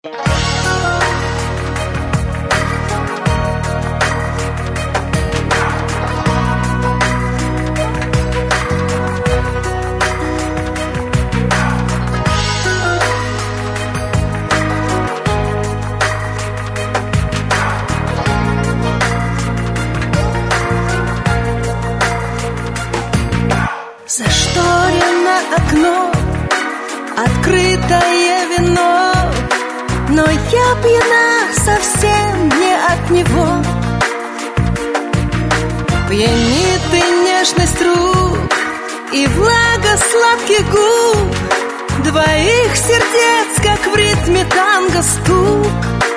Зашторено окно, открытое вино, но я пьяна совсем не от него. Пьянит и нежность рук, и влага сладких губ, двоих сердец, как в ритме танго стук.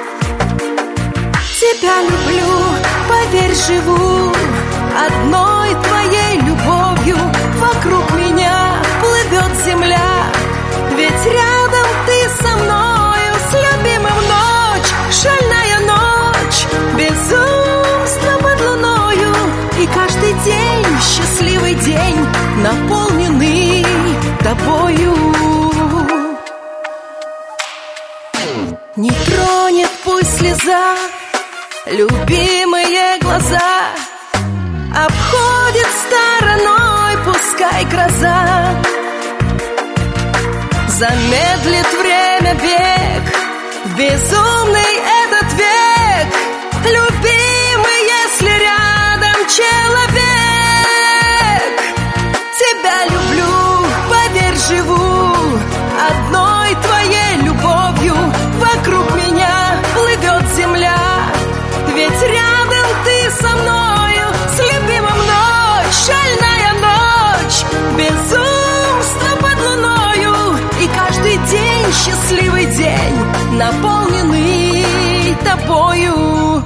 Тебя люблю, поверь, живу одной твоей любовью. Вокруг меня плывет земля, ведь рядом ты со мною. С любимым ночь, шальная ночь, безумство под луною. И каждый день, счастливый день, наполненный тобою. Не тронет пусть слеза любимые глаза, обходит стороной, пускай гроза. Замедлит время бег, безумный этот век. Любимый, если рядом человек. Тебя люблю, поверь, живу одной твоей любовью. Вокруг меня плывет земля, ведь рядом ты со мною. С любимым ночь, шальная ночь, безумство под луною. И каждый день, счастливый день, наполненный тобою.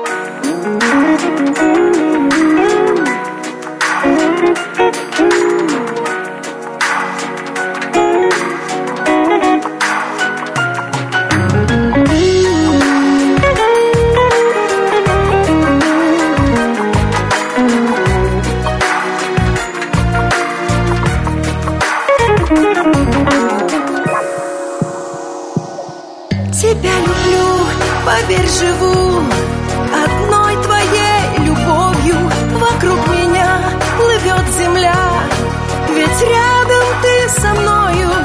Тебя люблю, поверь, живу одной твоей любовью. Вокруг меня плывет земля, ведь рядом ты со мною.